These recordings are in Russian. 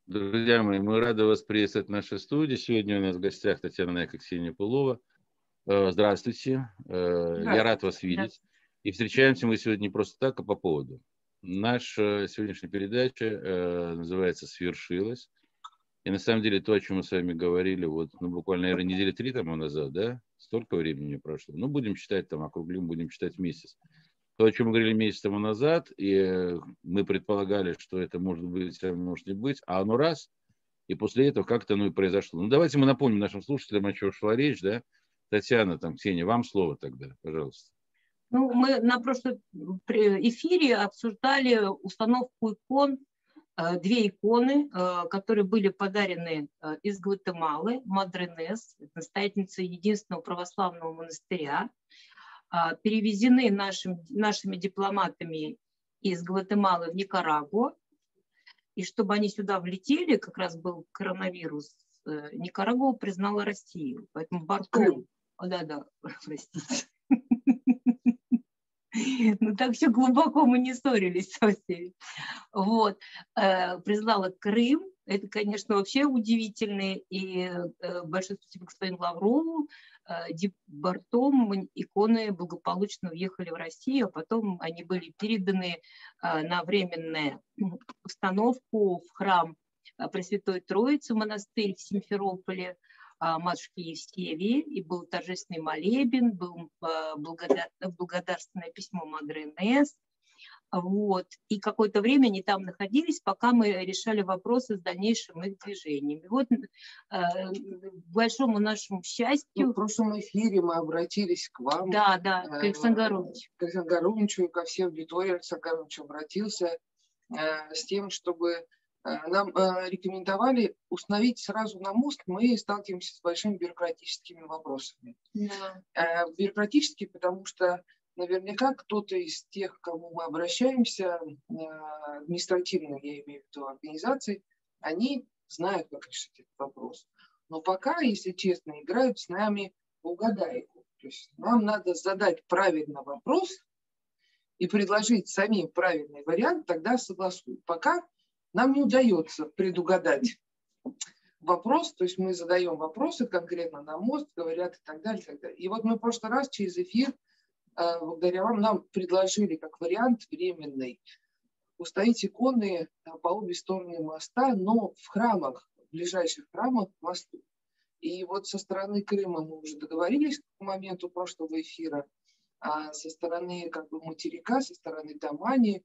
Друзья мои, мы рады вас приветствовать в нашей студии. Сегодня у нас в гостях Татьяна Найка, Ксения Пулова. Здравствуйте. Я рад вас видеть. И встречаемся мы сегодня не просто так, а по поводу. Наша сегодняшняя передача называется «Свершилось». И на самом деле то, о чем мы с вами говорили, буквально, наверное, недели 3 тому назад, да? Столько времени прошло. Будем считать, округлим, будем считать месяц. То, о чем мы говорили месяц тому назад, и мы предполагали, что это может быть, а может не быть, а оно раз, и после этого как-то оно и произошло. Давайте мы напомним нашим слушателям, о чем шла речь, да? Татьяна, Ксения, вам слово тогда, пожалуйста. Мы на прошлом эфире обсуждали установку икон, две иконы, которые были подарены из Гватемалы, Мадре Инес, настоятельница единственного православного монастыря, перевезены нашими дипломатами из Гватемалы в Никарагуа. И чтобы они сюда влетели, как раз был коронавирус, Никарагуа признала Россию. Поэтому бортом... Да, простите. Так все глубоко мы не ссорились со всеми. Признала Крым. Это, конечно, вообще удивительно. И большое спасибо господину Лаврову. Бортом иконы благополучно въехали в Россию, а потом они были переданы на временную установку в храм Пресвятой Троицы, монастырь в Симферополе, матушки Евсевии, и был торжественный молебен, был благодарственное письмо Мадре Инес. И какое-то время они там находились, пока мы решали вопросы с дальнейшим их движением. И к большому нашему счастью... В прошлом эфире мы обратились к вам. Да, к Александру Горовичу. К Александру Горовичу, ко всей аудитории. Александр Горович обратился с тем, чтобы нам рекомендовали установить сразу на мост. Мы сталкиваемся с большими бюрократическими вопросами. Да. Бюрократические, потому что наверняка кто-то из тех, к кому мы обращаемся, административно, я имею в виду организации, они знают, как решить этот вопрос. Но пока, если честно, играют с нами в угадайку. То есть нам надо задать правильный вопрос и предложить самим правильный вариант, тогда согласуют. Пока нам не удается предугадать вопрос, то есть мы задаем вопросы конкретно на мост, говорят и так далее, и так далее. И мы в прошлый раз через эфир, благодаря вам, нам предложили как вариант временный установить иконы по обе стороны моста, но в храмах, в ближайших храмах к мосту. И со стороны Крыма мы уже договорились к моменту прошлого эфира, а со стороны материка, со стороны Тамани,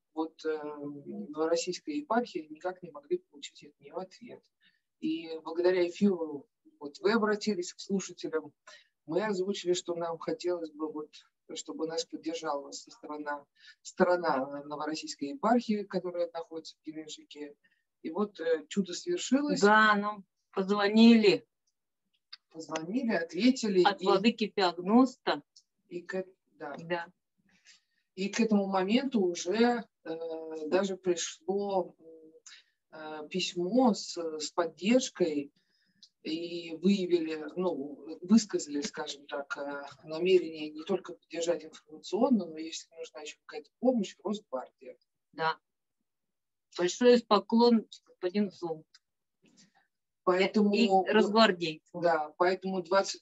в российской епархии никак не могли получить от нее ответ. И благодаря эфиру вы обратились к слушателям, мы озвучили, что нам хотелось бы, чтобы нас поддержала сторона Новороссийской епархии, которая находится в Геленджике. И чудо свершилось. Да, нам позвонили. Ответили. От владыки Феогноста. Да. И к этому моменту уже даже пришло письмо с поддержкой и высказали, скажем так, намерение не только поддержать информационно, но если нужна еще какая-то помощь, Росгвардия. Да. Большой поклон господину Золоту. Поэтому, и росгвардейцам. Да, поэтому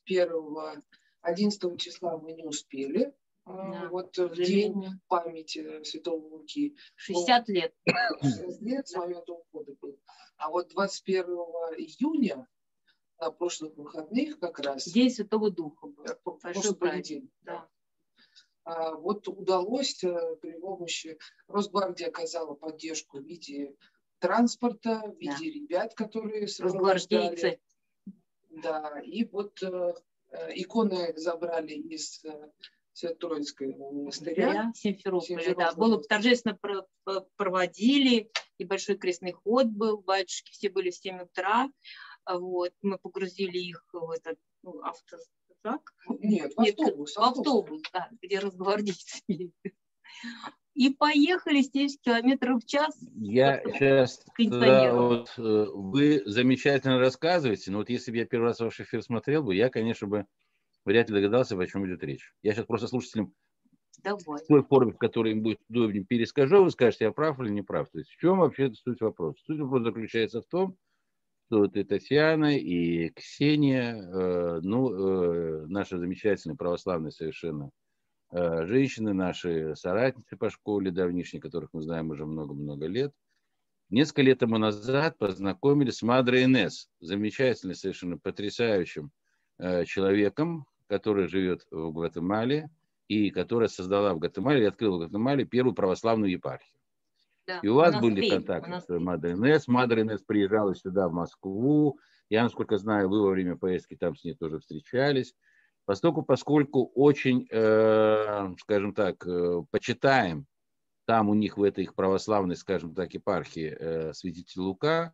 11 числа мы не успели. Да, в день памяти Святого Луки. 60 лет. 60 лет с момента ухода был. А 21 июня, на прошлых выходных как раз... День Святого Духа был. Прошлый понедельник. Да. Удалось при помощи... Росгвардия оказала поддержку в виде транспорта, в виде ребят, которые росгвардейцы. Да, и иконы забрали из Свято-Троицкого монастыря. Симферополя, да. Было торжественно проводили, и большой крестный ход был, батюшки все были в 7 утра. Мы погрузили их в этот автозак. Нет, в автобус. Да, где росгвардейцы. И поехали 70 километров в час. Я сейчас, вы замечательно рассказываете, но если бы я первый раз ваш эфир смотрел бы, я, конечно, вряд ли догадался, о чем идет речь. Я сейчас просто слушателям Давай. В той форме, в которой им будет удобнее, перескажу, вы скажете, я прав или не прав. То есть в чем вообще суть вопроса? Суть вопроса заключается в том, что вот и Татьяна, и Ксения, наши замечательные православные совершенно женщины, наши соратницы по школе давнишней, которых мы знаем уже много-много лет, несколько лет тому назад познакомились с Мадре Инес, замечательным, совершенно потрясающим человеком, который живет в Гватемале и которая создала в Гватемале и открыла в Гватемале первую православную епархию. Да, И у вас были контакты с Мадре Инес. Мадре Инес приезжала сюда, в Москву. Я, насколько знаю, вы во время поездки там с ней тоже встречались. Поскольку очень, скажем так, почитаем там у них в этой их православной, скажем так, епархии святитель Лука,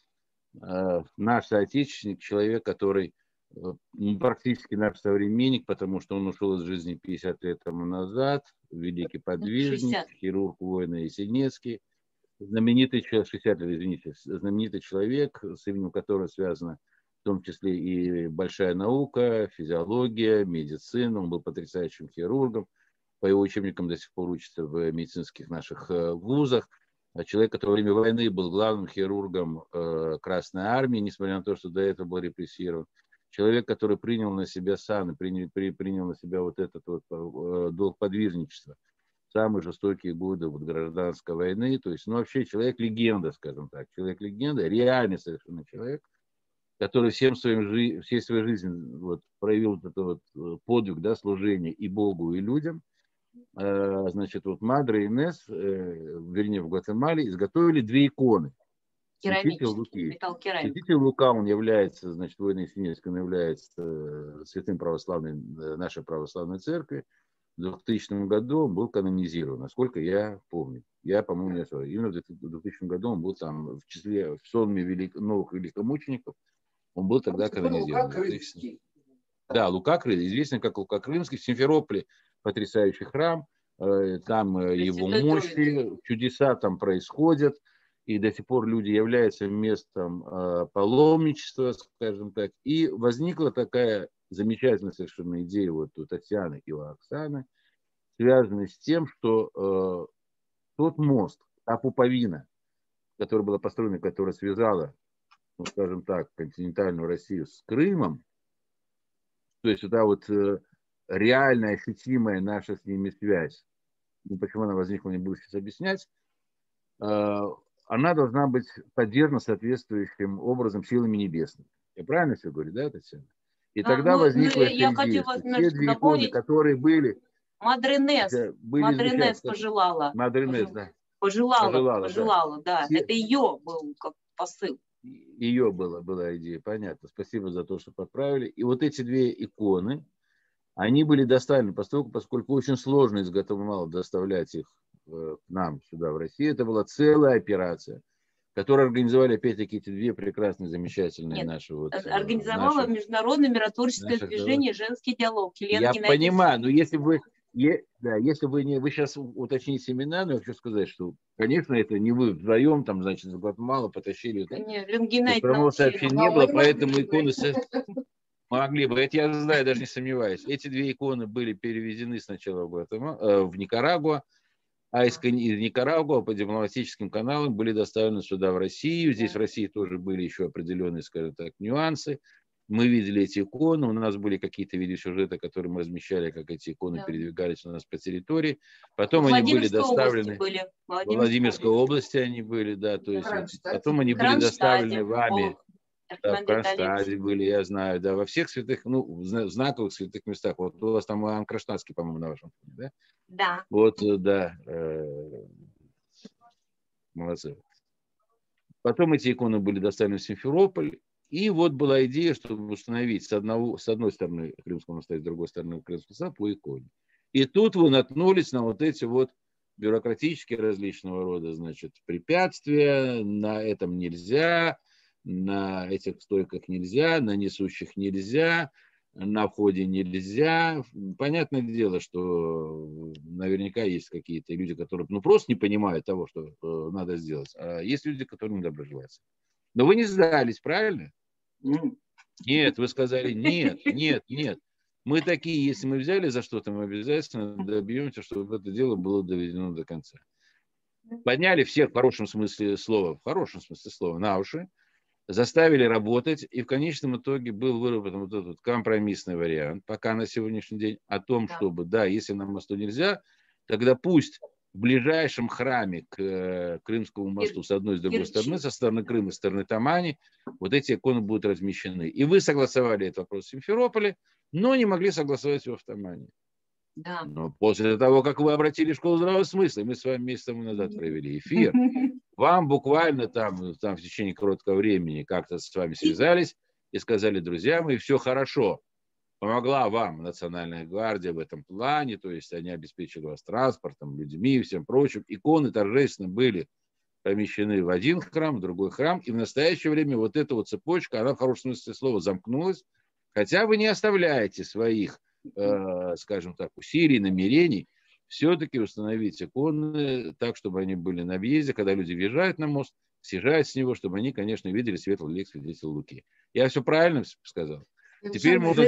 наш соотечественник, человек, который практически наш современник, потому что он ушел из жизни 50 лет тому назад, великий подвижник, 60. хирург воина Есенинский, знаменитый человек, 60 лет, извините, знаменитый человек, с именем которого связана в том числе и большая наука, физиология, медицина. Он был потрясающим хирургом. По его учебникам до сих пор учатся в медицинских наших вузах. Человек, который во время войны был главным хирургом Красной Армии, несмотря на то, что до этого был репрессирован. Человек, который принял на себя сан, принял на себя вот этот вот долг подвижничества. Самые жестокие годы вот гражданской войны. То есть, вообще человек-легенда, скажем так. Человек-легенда, реальный совершенно человек, который всей своей жизнью вот, проявил вот этот вот подвиг, да, служения и Богу, и людям. Значит, вот Мадре Инес, вернее, в Гватемале изготовили 2 иконы. Керамический, металлокерамик. Святитель Лука, он является, значит, воин Есенинский, он является святым нашей православной церкви. В 2000 году он был канонизирован, насколько я помню. Я, по-моему, не ошибаюсь. Именно в 2000 году он был там в числе сонме новых великомучеников. Он был тогда канонизирован. Лука Крымский. Да, Лука Крымский, известный как Лука Крымский. В Симферополе потрясающий храм. Там его мощи, чудеса там происходят. И до сих пор люди являются местом паломничества, скажем так. И возникла такая замечательная совершенно идея вот у Татьяны и у Оксаны, связанная с тем, что тот мост, та пуповина, которая была построена, которая связала, ну, скажем так, континентальную Россию с Крымом, то есть это вот реальная, ощутимая наша с ними связь, ну, почему она возникла, не буду сейчас объяснять, она должна быть поддержана соответствующим образом силами небесными. Я правильно все говорю, да, Татьяна? И тогда возникла эта идея, что те 2 иконы, которые были... Мадре Инес пожелала. Мадре Инес, да. Пожелала, да. Это ее был как посыл. Ее была идея, понятно. Спасибо за то, что подправили. И вот эти 2 иконы, они были доставлены, поскольку очень сложно из Гватемалы доставлять их к нам сюда, в Россию. Это была целая операция, которую организовали, опять-таки, эти 2 прекрасные, замечательные наши... Вот, организовала Международное миротворческое движение «Женский диалог». Я понимаю, но если вы сейчас уточните имена, но я хочу сказать, что, конечно, это не вы вдвоем, там, значит, в Гватемалу потащили. Прямого сообщения не было, поэтому иконы могли бы. Это я знаю, даже не сомневаюсь. Эти 2 иконы были перевезены сначала в Никарагуа, а из Никарагуа по дипломатическим каналам были доставлены сюда, в Россию. Здесь в России тоже были еще определенные, скажем так, нюансы. Мы видели эти иконы, у нас были какие-то видеосюжеты, которые мы размещали, как эти иконы передвигались у нас по территории. Потом они были доставлены в Владимирской области, они были, да, то есть потом они были доставлены вами. Да, в Кронштадте были, я знаю, да, во всех святых, ну, знаковых святых местах. Вот у вас там Иоанн Кронштадтский, по-моему, на вашем фоне, да? Да. Вот, да. Молодцы. Потом эти иконы были доставлены в Симферополь. И вот была идея, чтобы установить с одной стороны Крымского моста, с другой стороны Крымского моста по иконе. И тут вы наткнулись на вот эти вот бюрократические различного рода, значит, препятствия. На этом нельзя, на этих стойках нельзя, на несущих нельзя, на входе нельзя. Понятное дело, что наверняка есть какие-то люди, которые просто не понимают того, что надо сделать. А есть люди, которые недоброжелательны. Но вы не сдались, правильно? Нет, вы сказали нет. Мы такие, если мы взяли за что-то, мы обязательно добьемся, чтобы это дело было доведено до конца. Подняли всех в хорошем смысле слова, на уши, заставили работать, и в конечном итоге был выработан вот этот компромиссный вариант, пока на сегодняшний день, о том, чтобы, да, если на мосту нельзя, тогда пусть в ближайшем храме к Крымскому мосту с одной и с другой стороны, со стороны Крыма, со стороны Тамани, вот эти иконы будут размещены. И вы согласовали этот вопрос в Симферополе, но не могли согласовать его в Тамани. Да. Но после того, как вы обратили в школу здравого смысла, мы с вами месяц тому назад провели эфир, вам буквально там в течение короткого времени как-то с вами связались и сказали: друзья мои, все хорошо. Помогла вам Национальная гвардия в этом плане, то есть они обеспечили вас транспортом, людьми и всем прочим. Иконы торжественно были помещены в один храм, в другой храм, и в настоящее время вот эта вот цепочка, она в хорошем смысле слова замкнулась, хотя вы не оставляете своих, скажем так, усилий, намерений все-таки установить иконы так, чтобы они были на въезде, когда люди въезжают на мост, съезжают с него, чтобы они, конечно, видели светлый лик свидетеля Луки. Я все правильно сказал? Теперь можно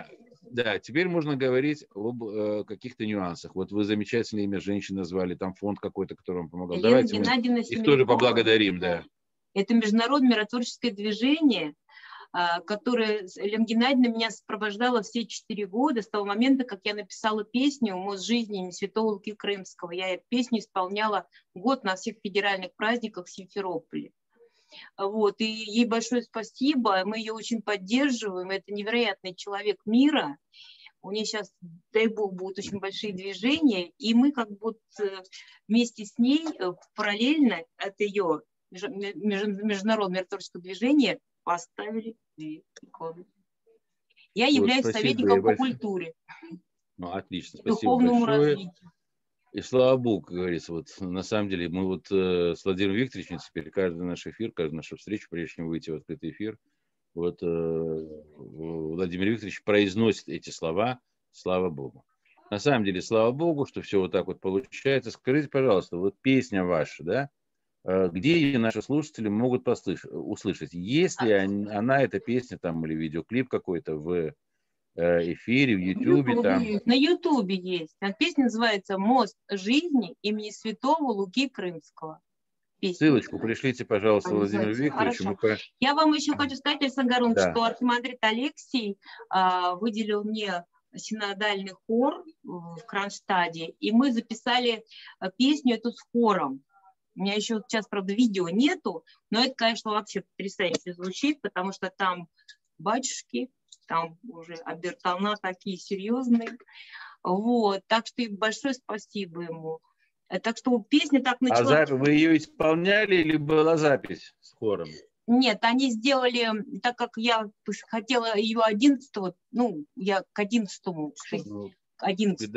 говорить об каких-то нюансах. Вот вы замечательное имя женщины назвали, там фонд какой-то, который вам помогал. Елена Давайте Геннадьевна мы их тоже поблагодарим. Да. Это международное миротворческое движение, которое Елена Геннадьевна меня сопровождала все 4 года, с того момента, как я написала песню «Мост жизни» имени Святого Луки Крымского. Я песню исполняла год на всех федеральных праздниках в Симферополе. Вот, и ей большое спасибо, мы ее очень поддерживаем, это невероятный человек мира, у нее сейчас, дай бог, будут очень большие движения, и мы как будто вместе с ней параллельно от ее международного миротворческого движения поставили 2 иконы. Я являюсь советником по культуре. Ну, отлично, спасибо духовному большое. Развитию. И слава богу, как говорится, вот на самом деле мы вот с Владимиром Викторовичем теперь каждый наш эфир, каждую нашу встречу, прежде чем выйти в открытый эфир, вот Владимир Викторович произносит эти слова «Слава Богу». На самом деле, слава Богу, что все вот так вот получается. Скажите, пожалуйста, вот песня ваша, да, где ее наши слушатели могут услышать? Есть ли она, эта песня там, или видеоклип какой-то в эфире, в Ютубе? Там. На Ютубе есть. Песня называется «Мост жизни» имени Святого Луки Крымского. Песня. Ссылочку пришлите, пожалуйста, Владимиру Викторовичу. Я вам еще хочу сказать, Александр Горович, что архимандрит Алексий выделил мне синодальный хор в Кронштадте, и мы записали песню эту с хором. У меня еще сейчас, правда, видео нету, но это, конечно, вообще потрясающе звучит, потому что там батюшки, там уже обертона такие серьезные. Вот. Так что большое спасибо ему. Так что песня так началась. А вы ее исполняли или была запись с хором? Нет, они сделали, так как я хотела ее 11-го, ну, я к 11-му, к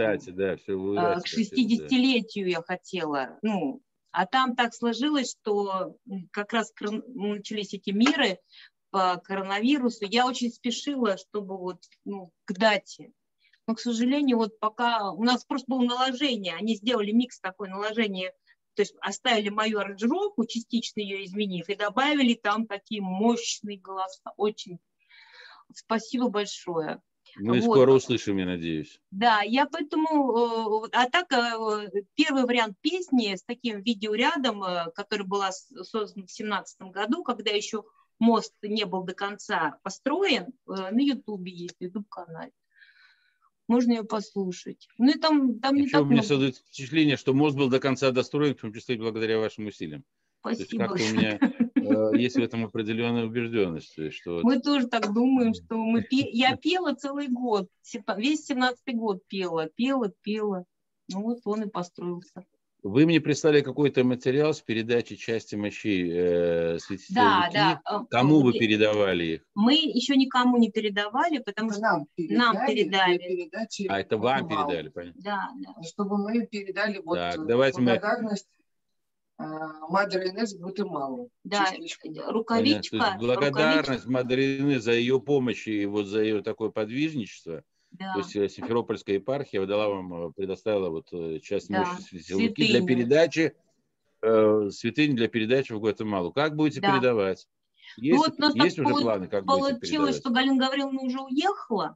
60-летию я хотела, ну, а там так сложилось, что как раз начались эти миры по коронавирусу, я очень спешила, чтобы вот, ну, к дате. Но, к сожалению, вот пока у нас просто было наложение, они сделали микс такой наложение, то есть оставили мою аранжировку, частично ее изменив, и добавили там такие мощные голоса. Очень спасибо большое. Мы скоро услышим, я надеюсь. Да, я поэтому... А так, первый вариант песни с таким видеорядом, который был создан в 2017 году, когда еще мост не был до конца построен, на Ютубе есть, в Ютуб-канале. Можно ее послушать. Ну и там не так много. Мне создает впечатление, что мост был до конца достроен, в том числе благодаря вашим усилиям. Спасибо. Как-то у меня есть в этом определенная убежденность. Что мы тоже так думаем, что я пела целый год, весь 17-й год пела. Ну вот он и построился. Вы мне прислали какой-то материал с передачи части мощей святителя Луки. Да. Кому вы передавали их? Мы еще никому не передавали, потому что нам передали. Это вам передали, понятно? Да. Чтобы мы передали благодарность Мадре Инесс Гватемалу. Да, рукавичка. Благодарность Мадре Инесс за ее помощь и вот за ее такое подвижничество. Да. То есть Симферопольская епархия предоставила вот часть мощи святителя Луки для передачи, святынь для передачи в Гватемалу. Как будете передавать? Есть уже планы, как будете передавать? Получилось, что Галина Гавриловна уже уехала,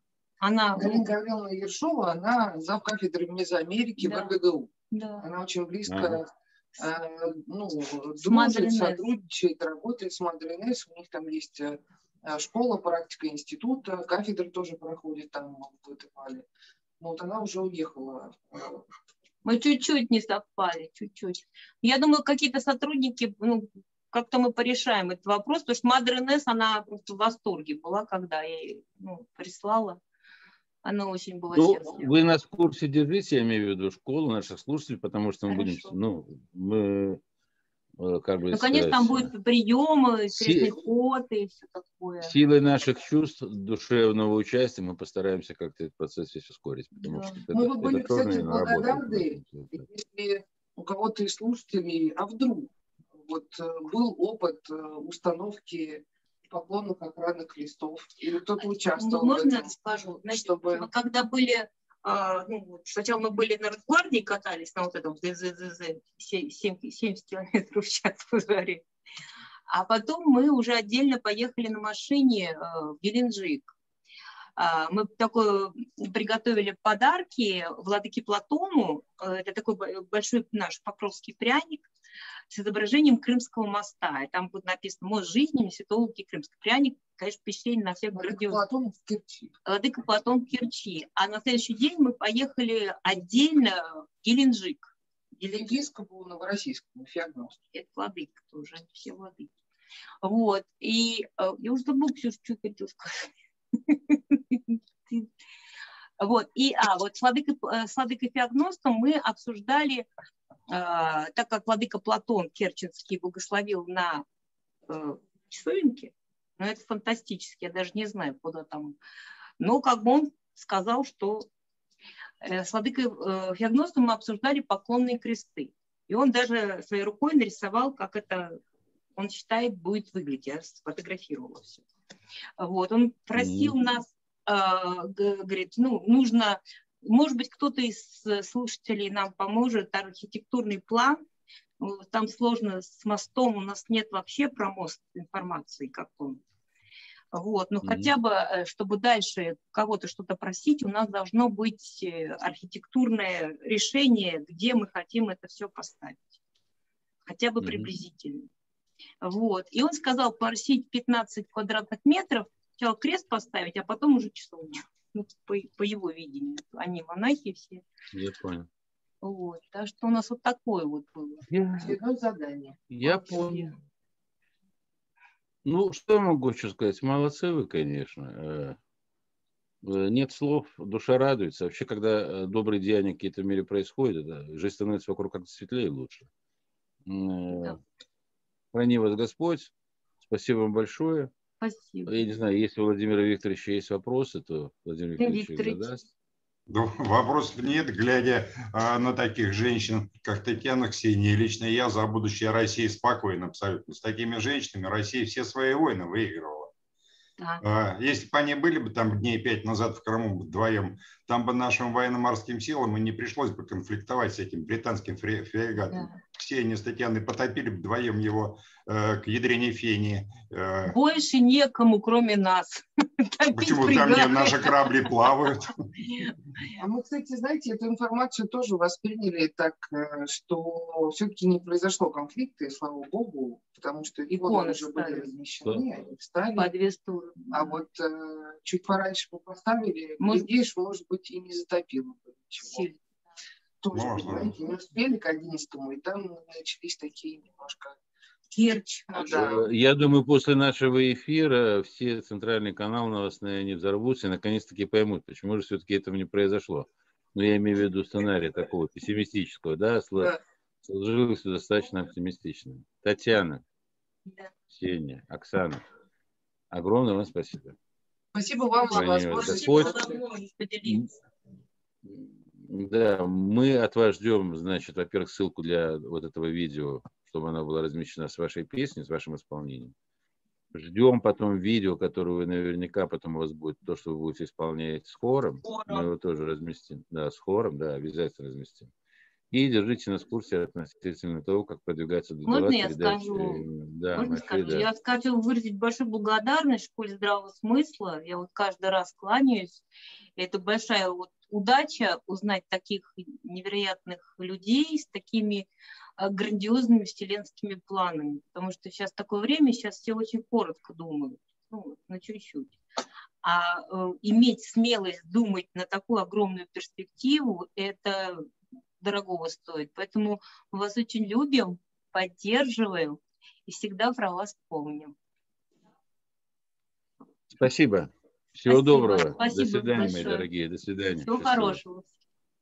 Галина Гавриловна Ершова, она завкафедры Мезоамерики в РГГУ. Да. Она очень близко дружит, Мадре-Несс. сотрудничает, работает с Мадре-Несс. У них там есть школа, практика, институт, кафедры тоже проходит там в Гватемале. Но вот она уже уехала. Мы чуть-чуть не совпали, чуть-чуть. Я думаю, какие-то сотрудники, как-то мы порешаем этот вопрос, потому что Мадре-Несс, она просто в восторге была, когда я ей прислала. Она очень была счастлива. Вы нас в курсе держите, я имею в виду школу наших слушателей, потому что мы будем, конечно, там будут приемы, крестный ход и все такое. Силой наших чувств, душевного участия мы постараемся как-то этот процесс весь ускорить. Потому что мы бы были, кстати, благодарны, если у кого-то из слушателей, а вдруг был опыт установки поклонных охранных крестов, или кто-то участвовал. Можно я скажу? Значит, мы когда были, сначала мы были на Росгвардии, катались на вот этом 70 километров в час в жаре, а потом мы уже отдельно поехали на машине в Геленджик. Мы приготовили подарки владыке Платону, это такой большой наш покровский пряник, с изображением Крымского моста. И там будет написано «Мост жизни святого Луки Крымский». Пряник, конечно, впечатление на всех грандиозных. Платон в Керчи. Владыка Платон в Керчи. А на следующий день мы поехали отдельно в Геленджик. Епископу Новороссийскому, Феогносту. Это владыка тоже, все владыки. Вот. И я уже забыла, что хотела сказать. Вот. И с владыкой Феогностом мы обсуждали, так как владыка Платон Керченский благословил на часовенке, это фантастически, я даже не знаю, куда там. Но как бы он сказал, что с владыкой Феогностом мы обсуждали поклонные кресты. И он даже своей рукой нарисовал, как это, он считает, будет выглядеть. Я сфотографировала все. Вот. Он просил нас, говорит, нужно... Может быть, кто-то из слушателей нам поможет, архитектурный план. Там сложно с мостом, у нас нет вообще про мост информации, как он. Вот. Но хотя бы, чтобы дальше кого-то что-то просить, у нас должно быть архитектурное решение, где мы хотим это все поставить. Хотя бы приблизительно. Вот. И он сказал просить 15 квадратных метров, сначала крест поставить, а потом уже часовню. По его видению. Они монахи все. Я понял. Вот. Так что у нас вот такое вот было. Очередное задание. Я понял. Что я могу еще сказать? Молодцы вы, конечно. Нет слов, душа радуется. Вообще, когда добрые деяния какие-то в мире происходят, жизнь становится вокруг как-то светлее и лучше. Храни вас Господь. Спасибо вам большое. Спасибо. Я не знаю, если у Владимира Викторовича есть вопросы, то Владимир Викторович их задаст. Вопросов нет, глядя на таких женщин, как Татьяна Ксения. Лично я за будущее России спокойно абсолютно. С такими женщинами Россия все свои войны выигрывала. Да. Если бы они были бы там дней 5 назад в Крыму вдвоем, там бы нашим военно-морским силам и не пришлось бы конфликтовать с этим британским фрегатом. Да. Ксения с Татьяной потопили бы вдвоем его к ядрене фени. Больше некому, кроме нас. Почему там наши корабли плавают? А мы, кстати, знаете, эту информацию тоже восприняли так, что все-таки не произошло конфликта, и слава богу, потому что иконы уже были размещены, они встали. По 2 стороны. А вот чуть пораньше мы поставили, глядишь, может быть, и не затопило бы ничего. Тоже, понимаете, не успели к 11-му, и там начались такие немножко... Керчь. Да. Я думаю, после нашего эфира все центральные каналы новостные, они взорвутся и наконец-таки поймут, почему же все-таки этого не произошло. Я имею в виду сценарий такого пессимистического, да, сложилось достаточно оптимистично. Татьяна, Ксения, Оксана, огромное вам спасибо. Спасибо вам за возможность поделиться. Да, мы от вас ждем, значит, во-первых, ссылку для вот этого видео, чтобы она была размещена с вашей песней, с вашим исполнением. Ждем потом видео, которое вы наверняка потом у вас будет, то, что вы будете исполнять с хором. Мы его тоже разместим. Да, с хором, да, обязательно разместим. И держите нас в курсе относительно того, как продвигается Можно я передачи. скажу? Да, Можно Мафей, скажу? да. Я хочу выразить большую благодарность школе здравого смысла. Я вот каждый раз кланяюсь. Это большая вот удача узнать таких невероятных людей с такими грандиозными вселенскими планами. Потому что сейчас такое время, сейчас все очень коротко думают. Ну, на чуть-чуть. А иметь смелость думать на такую огромную перспективу, это дорогого стоит. Поэтому мы вас очень любим, поддерживаем и всегда про вас помним. Спасибо. Всего доброго. Спасибо До свидания, большое. мои дорогие. До свидания. Всего хорошего.